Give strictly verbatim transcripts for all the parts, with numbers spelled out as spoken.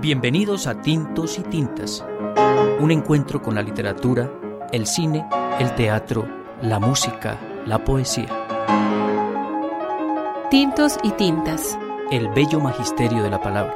Bienvenidos a Tintos y Tintas, un encuentro con la literatura, el cine, el teatro, la música, la poesía. Tintos y Tintas. El bello magisterio de la palabra.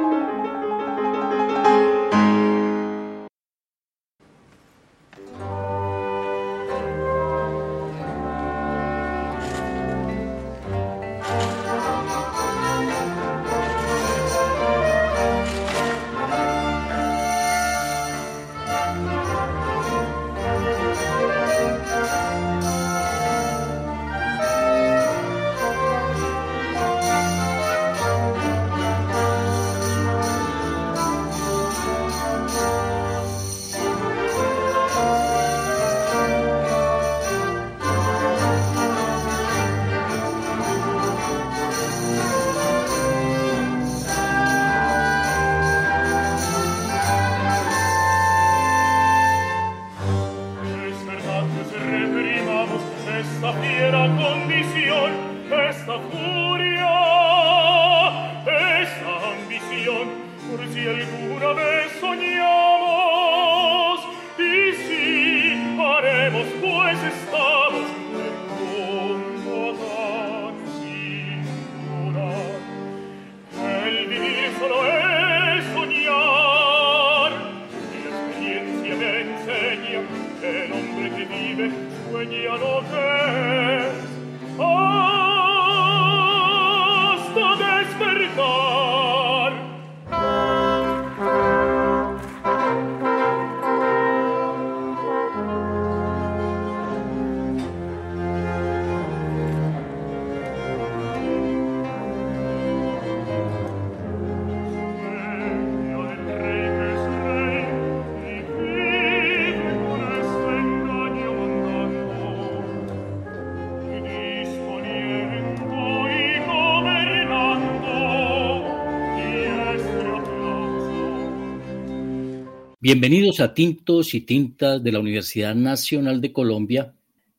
Bienvenidos a Tintos y Tintas de la Universidad Nacional de Colombia.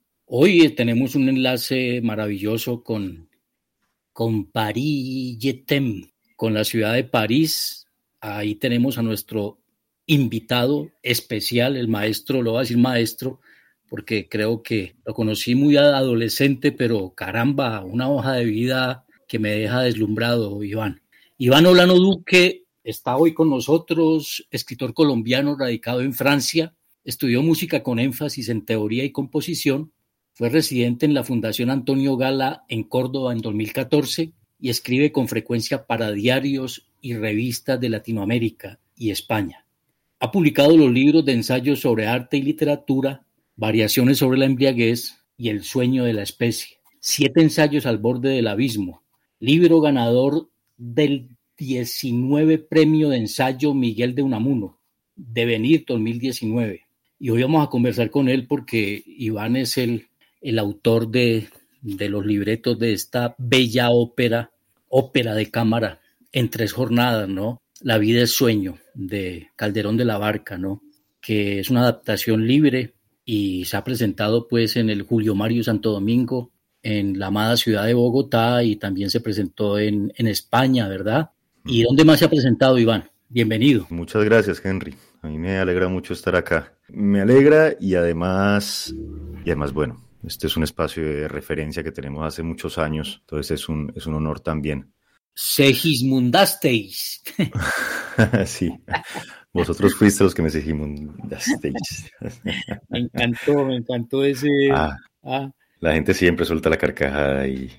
Hoy tenemos un enlace maravilloso con, con Paris Jetem, con la ciudad de París. Ahí tenemos a nuestro invitado especial, el maestro, lo voy a decir maestro, porque creo que lo conocí muy adolescente, pero caramba, una hoja de vida que me deja deslumbrado, Iván. Iván Olano Duque está hoy con nosotros, escritor colombiano radicado en Francia, estudió música con énfasis en teoría y composición, fue residente en la Fundación Antonio Gala en Córdoba en dos mil catorce y escribe con frecuencia para diarios y revistas de Latinoamérica y España. Ha publicado los libros de ensayos sobre arte y literatura, Variaciones sobre la embriaguez y El sueño de la especie, Siete ensayos al borde del abismo, libro ganador del diecinueve Premio de Ensayo Miguel de Unamuno, Devenir dos mil diecinueve. Y hoy vamos a conversar con él porque Iván es el, el autor de, de los libretos de esta bella ópera, ópera de cámara en tres jornadas, ¿no? La vida es sueño, de Calderón de la Barca, ¿no? Que es una adaptación libre y se ha presentado pues en el Julio Mario Santo Domingo, en la amada ciudad de Bogotá, y también se presentó en, en España, ¿verdad? ¿Y dónde más se ha presentado, Iván? Bienvenido. Muchas gracias, Henry. A mí me alegra mucho estar acá. Me alegra y además, y además, bueno, este es un espacio de referencia que tenemos hace muchos años, entonces es un, es un honor también. Segismundasteis. Sí, vosotros fuiste los que me segismundasteis. Me encantó, me encantó ese... Ah, ah. La gente siempre suelta la carcajada y...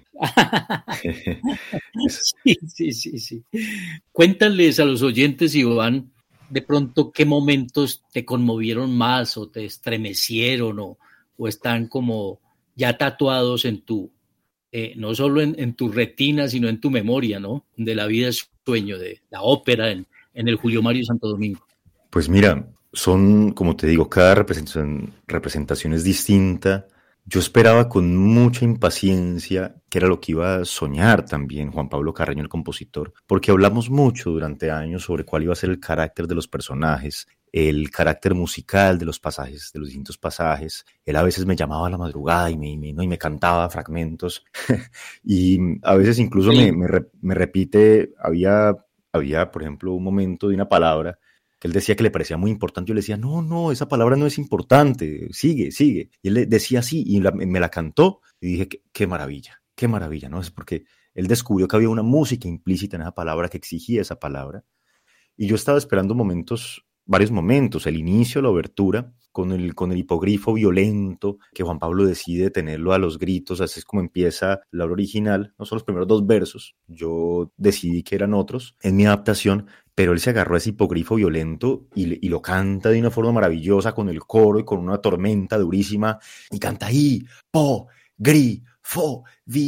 sí, sí, sí, sí. Cuéntales a los oyentes, Iván, de pronto qué momentos te conmovieron más o te estremecieron o, o están como ya tatuados en tu, eh, no solo en, en tu retina, sino en tu memoria, ¿no? De la vida es sueño, de la ópera en, en el Julio Mario Santo Domingo. Pues mira, son, como te digo, cada representación, representación es distinta. Yo esperaba con mucha impaciencia que era lo que iba a soñar también Juan Pablo Carreño, el compositor, porque hablamos mucho durante años sobre cuál iba a ser el carácter de los personajes, el carácter musical de los pasajes, de los distintos pasajes. Él a veces me llamaba a la madrugada y me, y me, ¿no? y me cantaba fragmentos y a veces incluso sí. me, me, me repite, había había, por ejemplo, un momento de una palabra que él decía que le parecía muy importante. Yo le decía, no, no, esa palabra no es importante, sigue, sigue. Y él le decía así y la, me la cantó y dije, qué, qué maravilla, qué maravilla, ¿no? Es porque él descubrió que había una música implícita en esa palabra que exigía esa palabra. Y yo estaba esperando momentos, varios momentos, el inicio, la obertura, con el, con el hipogrifo violento, que Juan Pablo decide tenerlo a los gritos, así es como empieza la obra original, no son los primeros dos versos, yo decidí que eran otros en mi adaptación, pero él se agarró a ese hipogrifo violento y, y lo canta de una forma maravillosa con el coro y con una tormenta durísima, y canta ahí, po, gri, fo,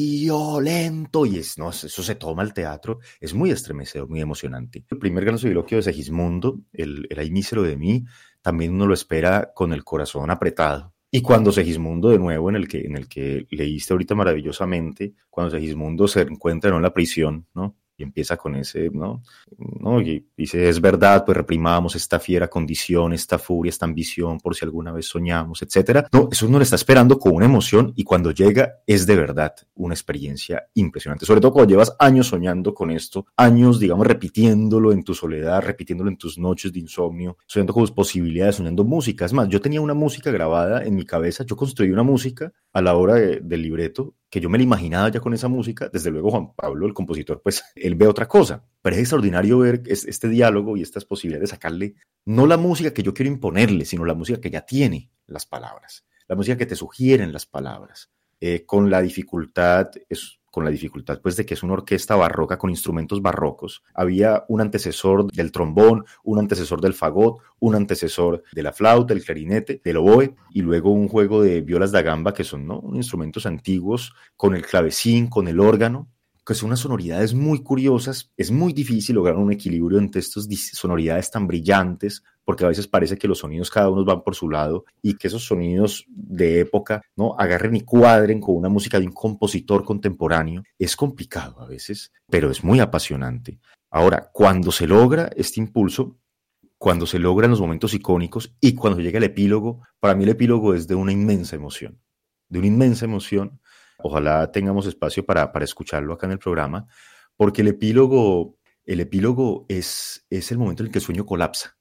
violento, y es, no, eso se toma al teatro, es muy estremecedor, muy emocionante. El primer gran soliloquio de Segismundo, el, el Ay mísero de mí, también uno lo espera con el corazón apretado. Y cuando Segismundo, de nuevo, en el que, en el que leíste ahorita maravillosamente, cuando Segismundo se encuentra ¿no? en la prisión, ¿no? Y empieza con ese, ¿no? ¿no? Y dice, es verdad, pues reprimamos esta fiera condición, esta furia, esta ambición, por si alguna vez soñamos, etcétera. No, eso uno lo está esperando con una emoción y cuando llega es de verdad una experiencia impresionante. Sobre todo cuando llevas años soñando con esto, años, digamos, repitiéndolo en tu soledad, repitiéndolo en tus noches de insomnio, soñando con tus posibilidades, soñando música. Es más, yo tenía una música grabada en mi cabeza, yo construí una música a la hora de, del libreto, que yo me la imaginaba ya con esa música. Desde luego Juan Pablo, el compositor, pues él ve otra cosa, pero es extraordinario ver este diálogo y estas posibilidades de sacarle no la música que yo quiero imponerle, sino la música que ya tiene las palabras, la música que te sugieren las palabras, eh, con la dificultad, es, con la dificultad pues de que es una orquesta barroca con instrumentos barrocos. Había un antecesor del trombón, un antecesor del fagot, un antecesor de la flauta, el clarinete, del oboe, y luego un juego de violas da gamba, que son ¿no? instrumentos antiguos, con el clavecín, con el órgano, que son unas sonoridades muy curiosas. Es muy difícil lograr un equilibrio entre estas sonoridades tan brillantes, porque a veces parece que los sonidos cada uno van por su lado y que esos sonidos de época no agarren y cuadren con una música de un compositor contemporáneo. Es complicado a veces, pero es muy apasionante. Ahora, cuando se logra este impulso, cuando se logran los momentos icónicos y cuando llega el epílogo, para mí el epílogo es de una inmensa emoción, de una inmensa emoción. Ojalá tengamos espacio para, para escucharlo acá en el programa, porque el epílogo, el epílogo es, es el momento en el que el sueño colapsa.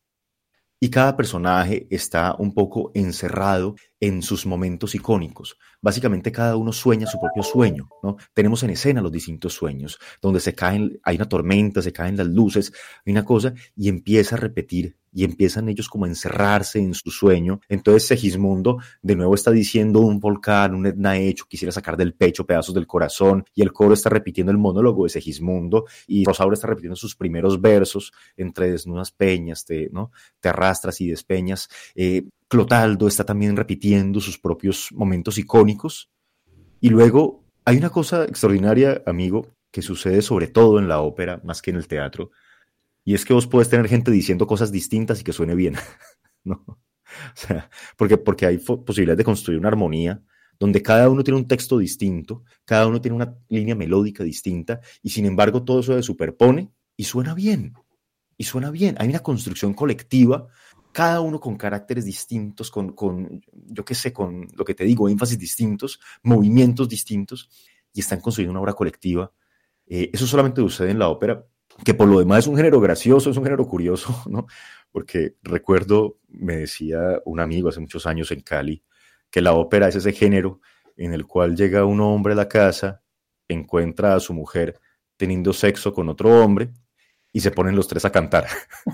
Y cada personaje está un poco encerrado en sus momentos icónicos. Básicamente cada uno sueña su propio sueño, ¿no? Tenemos en escena los distintos sueños, donde se caen, hay una tormenta, se caen las luces, hay una cosa, y empieza a repetir, y empiezan ellos como a encerrarse en su sueño. Entonces Segismundo de nuevo está diciendo un volcán, un Etna hecho, quisiera sacar del pecho pedazos del corazón, y el coro está repitiendo el monólogo de Segismundo, y Rosaura está repitiendo sus primeros versos, entre desnudas peñas, te, ¿no? te arrastras y despeñas. Eh, Clotaldo está también repitiendo sus propios momentos icónicos. Y luego hay una cosa extraordinaria, amigo, que sucede sobre todo en la ópera, más que en el teatro, y es que vos podés tener gente diciendo cosas distintas y que suene bien, ¿no? O sea, porque, porque hay posibilidad de construir una armonía donde cada uno tiene un texto distinto, cada uno tiene una línea melódica distinta, y sin embargo todo eso se superpone y suena bien, y suena bien. Hay una construcción colectiva, cada uno con caracteres distintos, con, con yo qué sé, con lo que te digo, énfasis distintos, movimientos distintos, y están construyendo una obra colectiva. Eh, eso solamente sucede en la ópera, que por lo demás es un género gracioso, es un género curioso, ¿no? Porque recuerdo, me decía un amigo hace muchos años en Cali, que la ópera es ese género en el cual llega un hombre a la casa, encuentra a su mujer teniendo sexo con otro hombre y se ponen los tres a cantar.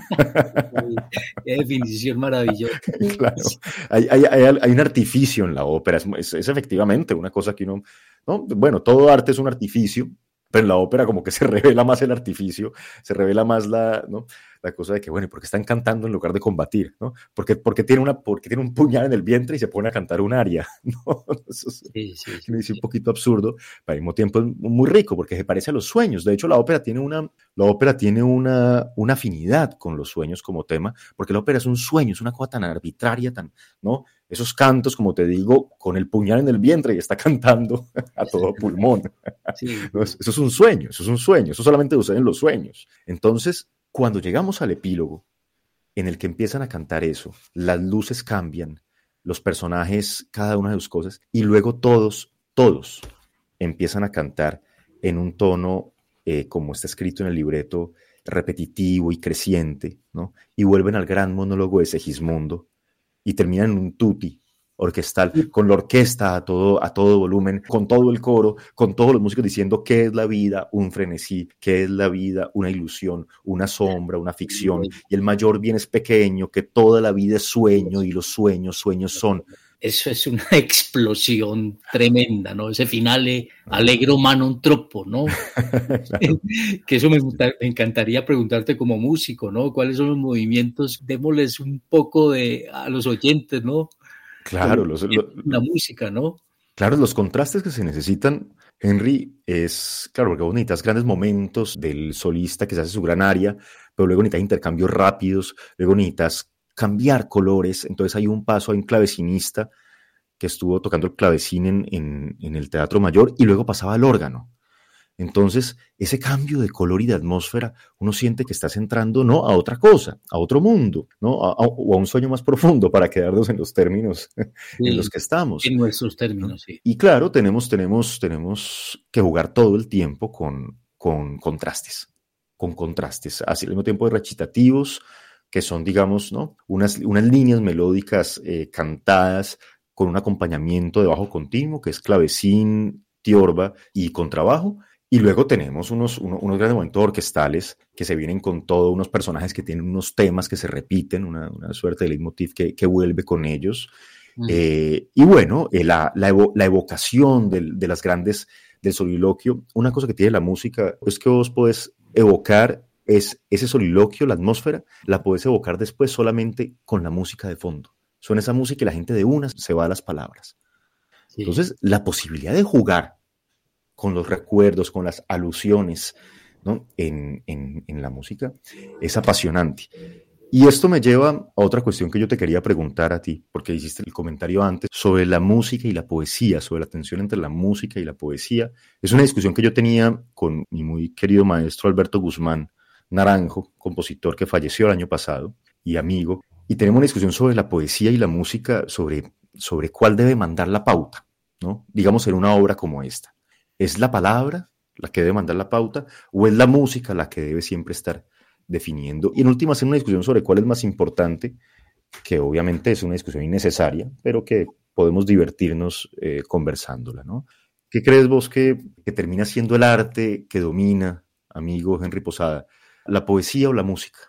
Qué definición maravillosa. Claro, hay, hay, hay, hay un artificio en la ópera, es, es, es efectivamente una cosa que uno, ¿no? Bueno, todo arte es un artificio, pero en la ópera como que se revela más el artificio, se revela más la, ¿no? la cosa de que, bueno, ¿por qué están cantando en lugar de combatir? ¿No? Porque, porque, tiene una, porque tiene un puñal en el vientre y se pone a cantar un aria, ¿no? Eso es, sí, sí, sí, me dice un poquito absurdo, pero al mismo tiempo es muy rico porque se parece a los sueños. De hecho, la ópera tiene una, la ópera tiene una, una afinidad con los sueños como tema, porque la ópera es un sueño, es una cosa tan arbitraria, tan, ¿no? Esos cantos, como te digo, con el puñal en el vientre y está cantando a todo pulmón. Sí. Eso es un sueño, eso es un sueño, eso solamente sucede en los sueños. Entonces, cuando llegamos al epílogo, en el que empiezan a cantar eso, las luces cambian, los personajes, cada una de sus cosas, y luego todos, todos empiezan a cantar en un tono, eh, como está escrito en el libreto, repetitivo y creciente, ¿no? Y vuelven al gran monólogo de Segismundo y terminan en un tutti orquestal, con la orquesta a todo, a todo volumen, con todo el coro, con todos los músicos diciendo qué es la vida, un frenesí, qué es la vida, una ilusión, una sombra, una ficción, y el mayor bien es pequeño, que toda la vida es sueño y los sueños, sueños son. Eso es una explosión tremenda, ¿no? Ese finale allegro ma non troppo, ¿no? Claro. Que eso me, me encantaría preguntarte como músico, ¿no? ¿Cuáles son los movimientos? Démosles un poco de a los oyentes, ¿no? Claro, los, los, la música, ¿no? Claro, los contrastes que se necesitan, Henry, es, claro, porque vos necesitas grandes momentos del solista que se hace su gran área, pero luego necesitas intercambios rápidos, luego necesitas cambiar colores, entonces hay un paso, hay un clavecinista que estuvo tocando el clavecín en, en, en el Teatro Mayor y luego pasaba al órgano. Entonces, ese cambio de color y de atmósfera, uno siente que estás entrando no a otra cosa, a otro mundo, ¿no? A, a, o a un sueño más profundo para quedarnos en los términos sí, en los que estamos. En nuestros términos, ¿no? Sí. Y claro, tenemos, tenemos, tenemos que jugar todo el tiempo con, con contrastes, con contrastes, así al mismo tiempo de recitativos, que son, digamos, ¿no? unas, unas líneas melódicas eh, cantadas con un acompañamiento de bajo continuo, que es clavecín, tiorba y contrabajo. Y luego tenemos unos, unos, unos grandes momentos orquestales que se vienen con todo, unos personajes que tienen unos temas que se repiten, una, una suerte de leitmotiv que, que vuelve con ellos. Uh-huh. Eh, y bueno, eh, la, la, evo, la evocación de, de las grandes del soliloquio, una cosa que tiene la música es que vos podés evocar es ese soliloquio, la atmósfera, la podés evocar después solamente con la música de fondo. Suena esa música y la gente de una se va a las palabras. Sí. Entonces, la posibilidad de jugar con los recuerdos, con las alusiones, ¿no? en, en, en la música, es apasionante. Y esto me lleva a otra cuestión que yo te quería preguntar a ti, porque hiciste el comentario antes sobre la música y la poesía, sobre la tensión entre la música y la poesía. Es una discusión que yo tenía con mi muy querido maestro Alberto Guzmán Naranjo, compositor que falleció el año pasado y amigo, y tenemos una discusión sobre la poesía y la música, sobre, sobre cuál debe mandar la pauta, ¿no? Digamos en una obra como esta. ¿Es la palabra la que debe mandar la pauta o es la música la que debe siempre estar definiendo? Y en última, hacer una discusión sobre cuál es más importante, que obviamente es una discusión innecesaria, pero que podemos divertirnos eh, conversándola, ¿no? ¿Qué crees vos que, que termina siendo el arte que domina, amigo Henry Posada, la poesía o la música?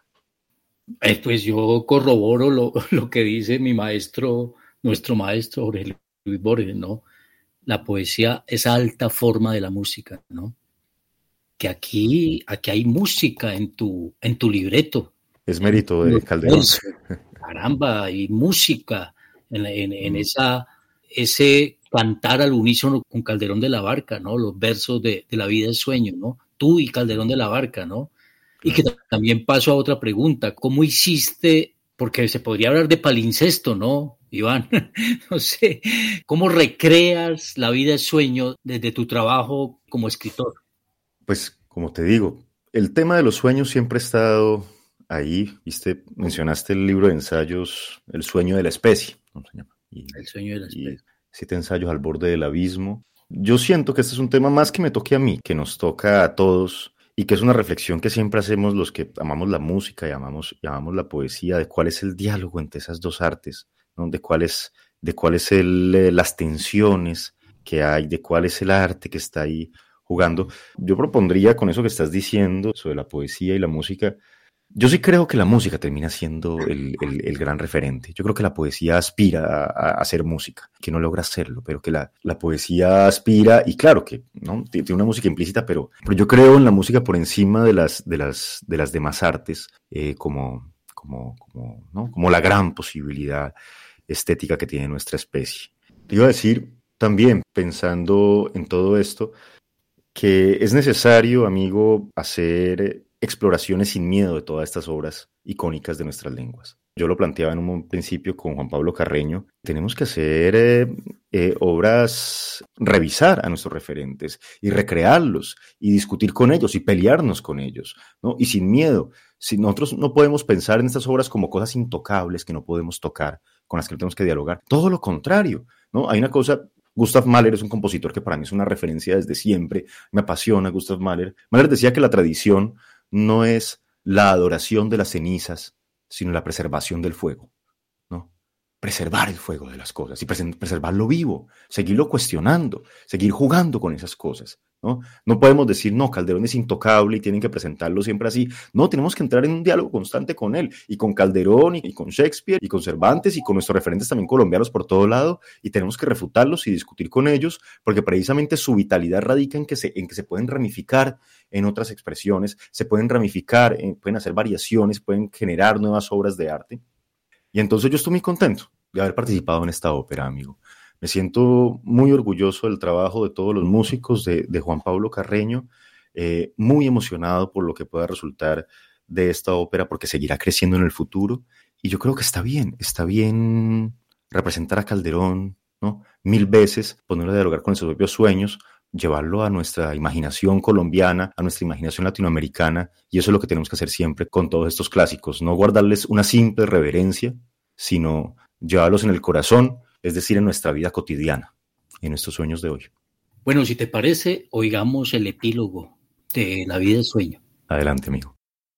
Eh, pues yo corroboro lo, lo que dice mi maestro, nuestro maestro Jorge Luis Borges, ¿no? La poesía es alta forma de la música, ¿no? Que aquí, aquí hay música en tu, en tu libreto. Es mérito de Calderón. Eso, caramba, hay música en, en, en esa, ese cantar al unísono con Calderón de la Barca, ¿no? Los versos de, de La vida es sueño, ¿no? Tú y Calderón de la Barca, ¿no? Y que también paso a otra pregunta. ¿Cómo hiciste? Porque se podría hablar de palincesto, ¿no, Iván? No sé. ¿Cómo recreas La vida es sueño desde tu trabajo como escritor? Pues, como te digo, el tema de los sueños siempre ha estado ahí. Viste, mencionaste el libro de ensayos El sueño de la especie, ¿no se llama? Y, el sueño de la especie. Siete ensayos al borde del abismo. Yo siento que este es un tema más que me toque a mí, que nos toca a todos, y que es una reflexión que siempre hacemos los que amamos la música y amamos, y amamos la poesía, de cuál es el diálogo entre esas dos artes, ¿no? De cuál es, de cuál es el, eh, las tensiones que hay, de cuál es el arte que está ahí jugando. Yo propondría, con eso que estás diciendo sobre la poesía y la música, yo sí creo que la música termina siendo el, el, el gran referente. Yo creo que la poesía aspira a, a hacer música, que no logra hacerlo, pero que la, la poesía aspira, y claro que no tiene una música implícita, pero, pero yo creo en la música por encima de las, de las, de las demás artes, eh, como, como, como, ¿no? como la gran posibilidad estética que tiene nuestra especie. Te iba a decir también, pensando en todo esto, que es necesario, amigo, hacer exploraciones sin miedo de todas estas obras icónicas de nuestras lenguas. Yo lo planteaba en un principio con Juan Pablo Carreño. Tenemos que hacer eh, eh, obras, revisar a nuestros referentes y recrearlos y discutir con ellos y pelearnos con ellos, ¿no? Y sin miedo. Si nosotros no podemos pensar en estas obras como cosas intocables que no podemos tocar, con las que no tenemos que dialogar. Todo lo contrario, ¿no? Hay una cosa... Gustav Mahler es un compositor que para mí es una referencia desde siempre. Me apasiona Gustav Mahler. Mahler decía que la tradición no es la adoración de las cenizas, sino la preservación del fuego, ¿no? Preservar el fuego de las cosas y pres- preservarlo vivo, seguirlo cuestionando, seguir jugando con esas cosas, ¿no? No podemos decir, no, Calderón es intocable y tienen que presentarlo siempre así. No, tenemos que entrar en un diálogo constante con él, y con Calderón, y, y con Shakespeare, y con Cervantes, y con nuestros referentes también colombianos por todo lado, y tenemos que refutarlos y discutir con ellos, porque precisamente su vitalidad radica en que se, en que se pueden ramificar en otras expresiones, se pueden ramificar, en, pueden hacer variaciones, pueden generar nuevas obras de arte. Y entonces yo estoy muy contento de haber participado en esta ópera, amigo. Me siento muy orgulloso del trabajo de todos los músicos, de, de Juan Pablo Carreño, eh, muy emocionado por lo que pueda resultar de esta ópera, porque seguirá creciendo en el futuro. Y yo creo que está bien, está bien representar a Calderón, ¿no? Mil veces, ponerlo a dialogar con sus propios sueños, llevarlo a nuestra imaginación colombiana, a nuestra imaginación latinoamericana, y eso es lo que tenemos que hacer siempre con todos estos clásicos, no guardarles una simple reverencia, sino llevarlos en el corazón, es decir, en nuestra vida cotidiana, en nuestros sueños de hoy. Bueno, si te parece, oigamos el epílogo de La vida es sueño. Adelante, amigo.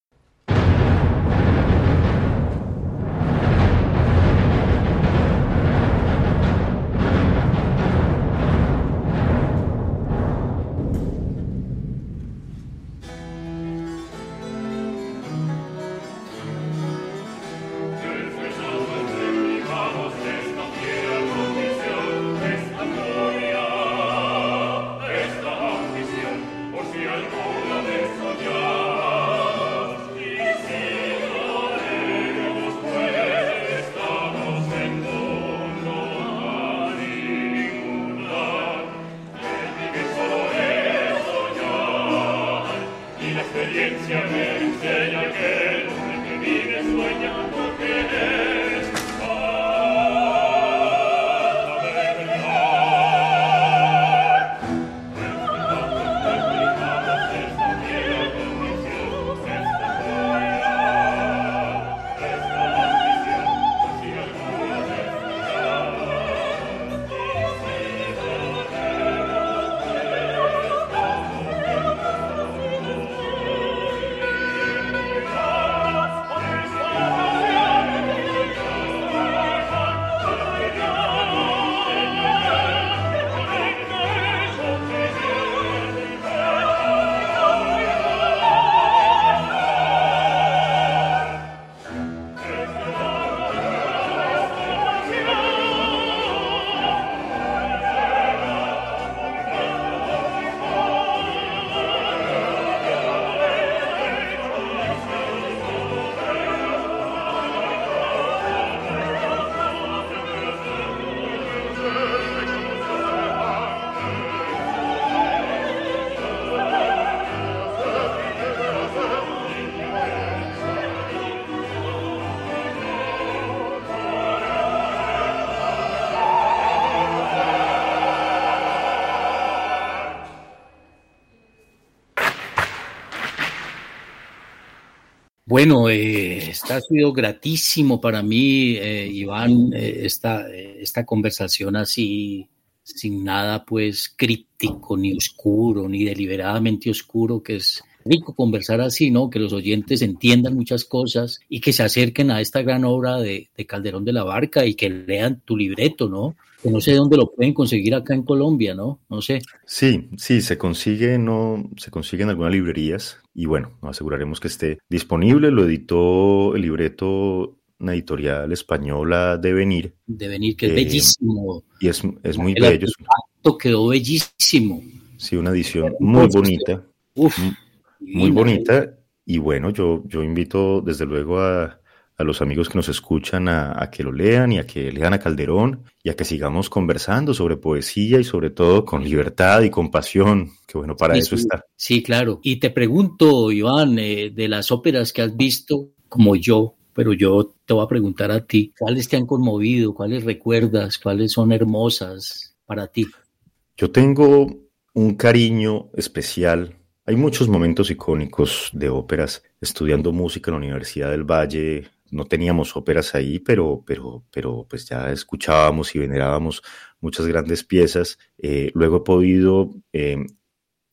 Bueno, eh, esta ha sido gratísimo para mí, eh, Iván, eh, esta, eh, esta conversación así, sin nada pues críptico, ni oscuro, ni deliberadamente oscuro, que es rico conversar así, ¿no? Que los oyentes entiendan muchas cosas y que se acerquen a esta gran obra de, de Calderón de la Barca y que lean tu libreto, ¿no? Que no sé dónde lo pueden conseguir acá en Colombia, ¿no? No sé. Sí, sí, se consigue, no, se consigue en algunas librerías y bueno, nos aseguraremos que esté disponible. Lo editó el libreto una editorial española, Devenir. Devenir, que es eh, bellísimo. Y es, es muy El bello. artefacto quedó bellísimo. Sí, una edición muy bonita. Uf, muy, divina, muy bonita. Y bueno, yo, yo invito desde luego a, a los amigos que nos escuchan a, a que lo lean y a que lean a Calderón y a que sigamos conversando sobre poesía y sobre todo con libertad y con pasión, que bueno, para sí, eso sí, está. Sí, claro. Y te pregunto, Iván, eh, de las óperas que has visto, como yo, pero yo te voy a preguntar a ti, ¿cuáles te han conmovido? ¿Cuáles recuerdas? ¿Cuáles son hermosas para ti? Yo tengo un cariño especial. Hay muchos momentos icónicos de óperas. Estudiando música en la Universidad del Valle, no teníamos óperas ahí, pero, pero, pero pues ya escuchábamos y venerábamos muchas grandes piezas. Eh, luego he podido eh,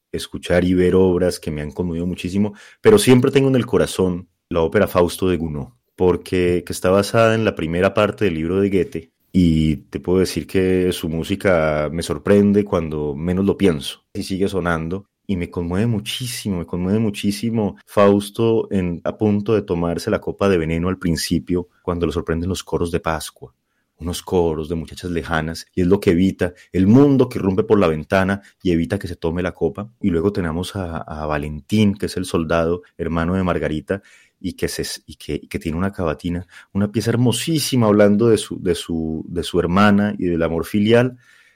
escuchar y ver obras que me han conmovido muchísimo, pero siempre tengo en el corazón la ópera Fausto de Gounod, porque que está basada en la primera parte del libro de Goethe, y te puedo decir que su música me sorprende cuando menos lo pienso, y sigue sonando, y me conmueve muchísimo, me conmueve muchísimo Fausto en, a punto de tomarse la copa de veneno al principio, cuando lo sorprenden los coros de Pascua, unos coros de muchachas lejanas, y es lo que evita el mundo que irrumpe por la ventana y evita que se tome la copa. Y luego tenemos a, a Valentín, que es el soldado, hermano de Margarita, y que, se, y, que, y que tiene una cavatina, una pieza hermosísima hablando de su, de, su, de su hermana y del amor filial.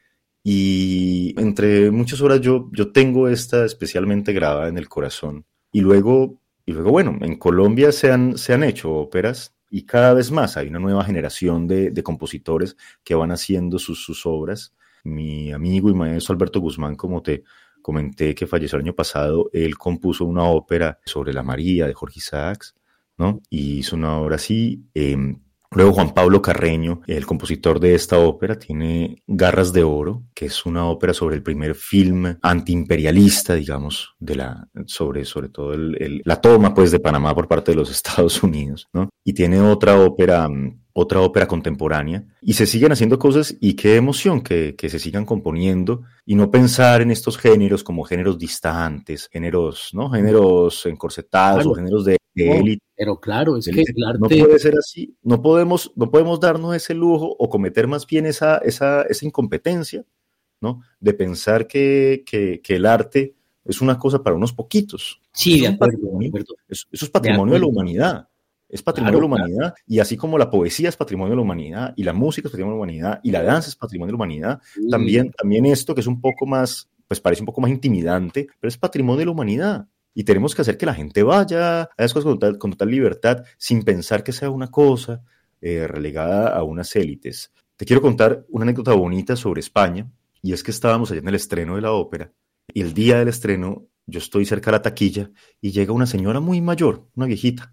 Y entre muchas horas yo, yo tengo esta especialmente grabada en el corazón. Y luego, y luego bueno, en Colombia se han, se han hecho óperas, y cada vez más hay una nueva generación de, de compositores que van haciendo sus, sus obras. Mi amigo y maestro Alberto Guzmán, como te comenté, que falleció el año pasado, él compuso una ópera sobre la María de Jorge Isaacs, ¿no? Y hizo una obra así. Eh, luego Juan Pablo Carreño, el compositor de esta ópera, tiene Garras de Oro, que es una ópera sobre el primer film antiimperialista, digamos, de la, sobre, sobre todo el, el, la toma pues, de Panamá por parte de los Estados Unidos, ¿no? Y tiene otra ópera... otra ópera contemporánea, y se siguen haciendo cosas, y qué emoción que, que se sigan componiendo, y no pensar en estos géneros como géneros distantes, géneros, ¿no? Géneros encorsetados, claro, o géneros de élite. No, pero claro, es que el arte... No puede ser así, no podemos, no podemos darnos ese lujo, o cometer más bien esa, esa, esa incompetencia, ¿no? De pensar que, que, que el arte es una cosa para unos poquitos. Sí, de acuerdo, de acuerdo. Eso, eso es patrimonio de, de la humanidad. Es patrimonio claro, de la humanidad, claro. Y así como la poesía es patrimonio de la humanidad, y la música es patrimonio de la humanidad, y la danza es patrimonio de la humanidad, sí. también, también esto que es un poco más, pues parece un poco más intimidante, pero es patrimonio de la humanidad. Y tenemos que hacer que la gente vaya a esas cosas con total, con total libertad, sin pensar que sea una cosa eh, relegada a unas élites. Te quiero contar una anécdota bonita sobre España, y es que estábamos allá en el estreno de la ópera, y el día del estreno yo estoy cerca de la taquilla, y llega una señora muy mayor, una viejita,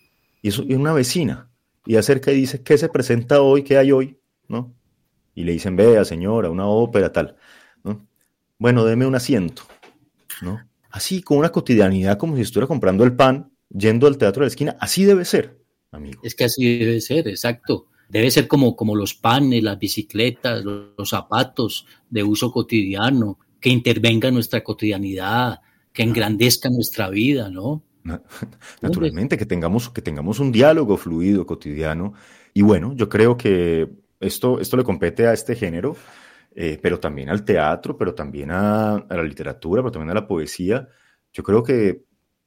y es una vecina, y acerca y dice, ¿qué se presenta hoy? ¿Qué hay hoy? ¿No? Y le dicen, vea señora, una ópera, tal, ¿no? Bueno, deme un asiento, ¿no? Así, con una cotidianidad como si estuviera comprando el pan, yendo al teatro de la esquina, así debe ser, amigo. Es que así debe ser, exacto. Debe ser como, como los panes, las bicicletas, los, los zapatos de uso cotidiano, que intervenga en nuestra cotidianidad, que engrandezca nuestra vida, ¿no? Naturalmente, que tengamos, que tengamos un diálogo fluido, cotidiano. Y bueno, yo creo que esto, esto le compete a este género, eh, pero también al teatro, pero también a, a la literatura, pero también a la poesía. Yo creo que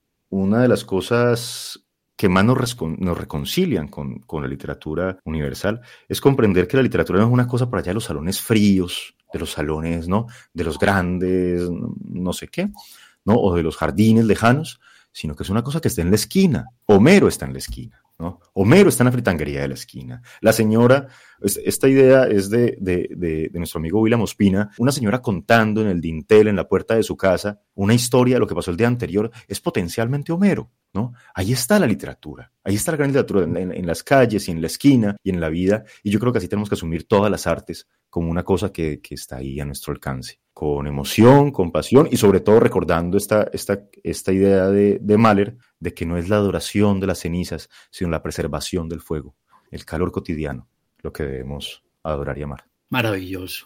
una de las cosas que más nos, rescon- nos reconcilian con, con la literatura universal es comprender que la literatura no es una cosa para allá de los salones fríos, de los salones, ¿no? De los grandes, no sé qué, ¿no? O de los jardines lejanos, sino que es una cosa que está en la esquina. Homero está en la esquina, ¿no? Homero está en la fritanguería de la esquina. La señora, esta idea es de, de, de, de nuestro amigo William Ospina, una señora contando en el dintel, en la puerta de su casa, una historia de lo que pasó el día anterior, es potencialmente Homero, ¿no? Ahí está la literatura, ahí está la gran literatura, en, en, en las calles y en la esquina y en la vida, y yo creo que así tenemos que asumir todas las artes como una cosa que, que está ahí a nuestro alcance, con emoción, con pasión, y sobre todo recordando esta, esta, esta idea de, de Mahler, de que no es la adoración de las cenizas, sino la preservación del fuego, el calor cotidiano, lo que debemos adorar y amar. Maravilloso.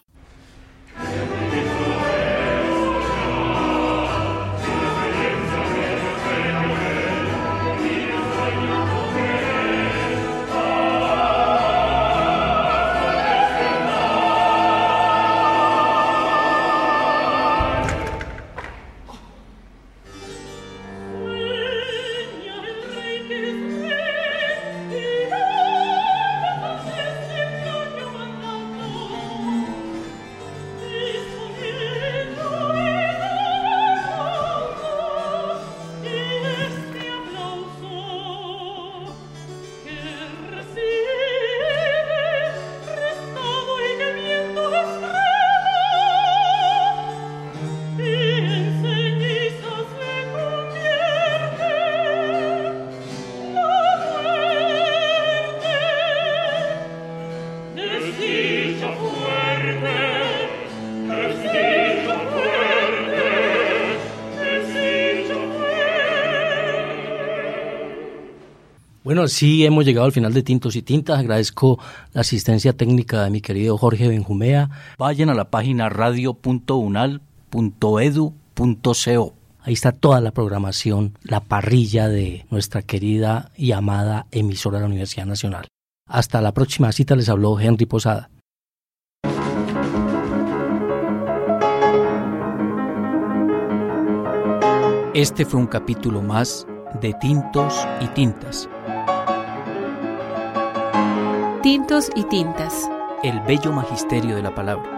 Bueno, sí, hemos llegado al final de Tintos y Tintas. Agradezco la asistencia técnica de mi querido Jorge Benjumea. Vayan a la página radio punto unal punto edu punto co. Ahí está toda la programación, la parrilla de nuestra querida y amada emisora de la Universidad Nacional. Hasta la próxima cita, les habló Henry Posada. Este fue un capítulo más de Tintos y Tintas. Tintos y Tintas. El bello magisterio de la palabra.